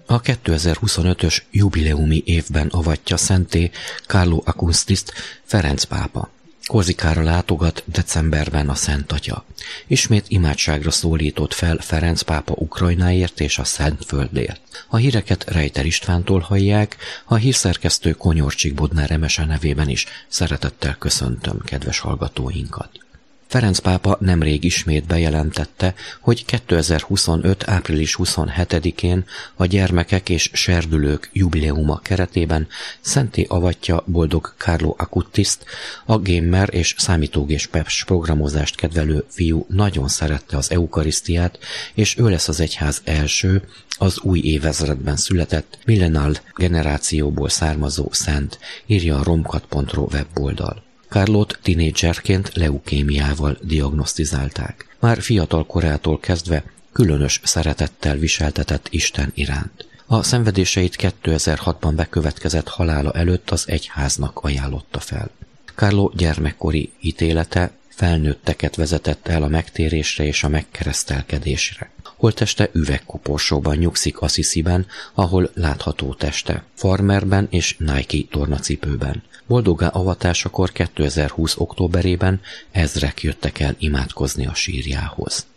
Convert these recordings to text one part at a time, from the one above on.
A 2025-ös jubileumi évben avatja szentté Carlo Acustist Ferenc pápa. Korzikára látogat decemberben a Szent Atya. Ismét imádságra szólított fel Ferenc pápa Ukrajnáért és a Szentföldért. A híreket Rejter Istvántól hallják, a hírszerkesztő Konyorcsik Bodnár Emese nevében is szeretettel köszöntöm kedves hallgatóinkat. Ferenc pápa nemrég ismét bejelentette, hogy 2025. április 27-én a gyermekek és serdülők jubileuma keretében szentté avatja boldog Carlo Acutist, a gamer és számítógépes programozást kedvelő fiú nagyon szerette az eukarisztiát, és ő lesz az egyház első, az új évezredben született, millennial generációból származó szent, írja a romkat.ro weboldal. Carlót tinédzserként leukémiával diagnosztizálták. Már fiatal korától kezdve különös szeretettel viseltetett Isten iránt. A szenvedéseit 2006-ban bekövetkezett halála előtt az egyháznak ajánlotta fel. Carlo gyermekkori ítélete felnőtteket vezetett el a megtérésre és a megkeresztelkedésre. Holtteste üvegkoporsóban nyugszik Assisiben, ahol látható teste, farmerben és Nike tornacipőben. Boldoggá avatásakor 2020. októberében ezrek jöttek el imádkozni a sírjához.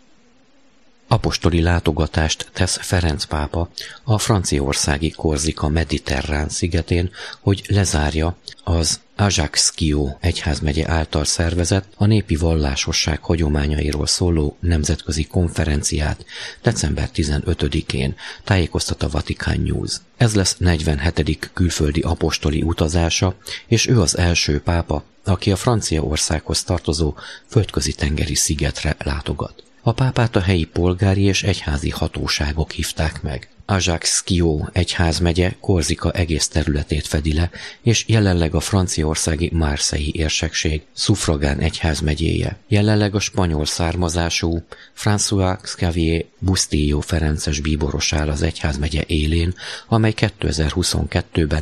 Apostoli látogatást tesz Ferenc pápa a franciaországi Korzika mediterrán szigetén, hogy lezárja az Ajaccio egyházmegye által szervezett a népi vallásosság hagyományairól szóló nemzetközi konferenciát december 15-én, tájékoztat a Vatican News. Ez lesz 47. külföldi apostoli utazása, és ő az első pápa, aki a Franciaországhoz tartozó földközi-tengeri szigetre látogat. A pápát a helyi polgári és egyházi hatóságok hívták meg. Ajaccio egyházmegye Korzika egész területét fedi le, és jelenleg a franciaországi Marseille érsekség szufragán egyházmegyéje. Jelenleg a spanyol származású François Xavier Bustillo ferences bíboros áll az egyházmegye élén, amely 2022-ben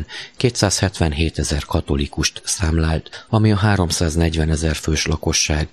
277 000 katolikust számlált, ami a 340 000 fős lakosság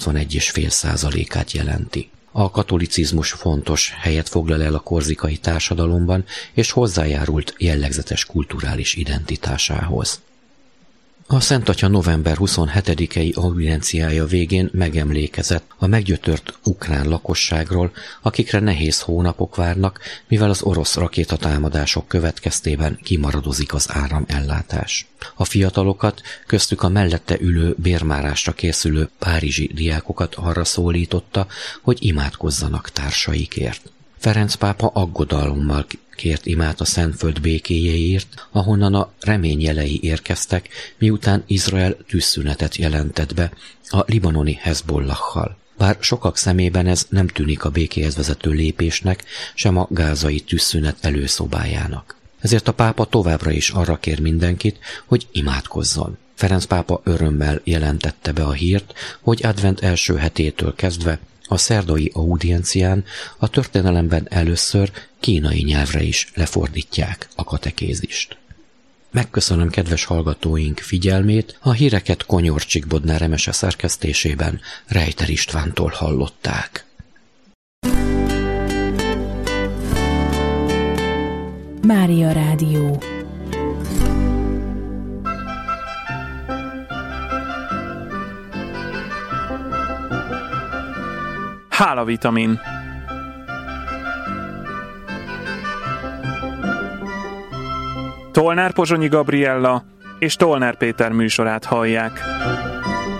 81,5%-át jelenti. A katolicizmus fontos helyet foglal el a korzikai társadalomban, és hozzájárult jellegzetes kulturális identitásához. A Szent Atya november 27-i audienciája végén megemlékezett a meggyötört ukrán lakosságról, akikre nehéz hónapok várnak, mivel az orosz rakétatámadások következtében kimaradozik az áramellátás. A fiatalokat, köztük a mellette ülő bérmárásra készülő párizsi diákokat arra szólította, hogy imádkozzanak társaikért. Ferenc pápa aggodalommal kért imát a Szentföld békéjéért, ahonnan a remény jelei érkeztek, miután Izrael tűzszünetet jelentett be a libanoni Hezbollahhal. Bár sokak szemében ez nem tűnik a békéhez vezető lépésnek, sem a gázai tűzszünet előszobájának. Ezért a pápa továbbra is arra kér mindenkit, hogy imádkozzon. Ferenc pápa örömmel jelentette be a hírt, hogy advent első hetétől kezdve a szerdai audiencián a történelemben először kínai nyelvre is lefordítják a katekézist. Megköszönöm kedves hallgatóink figyelmét, a híreket Konyorcsik Bodnár Emese szerkesztésében Rejter Istvántól hallották. Mária Rádió. Hálavitamin. Tolnár Pozsonyi Gabriella és Tolnár Péter műsorát hallják.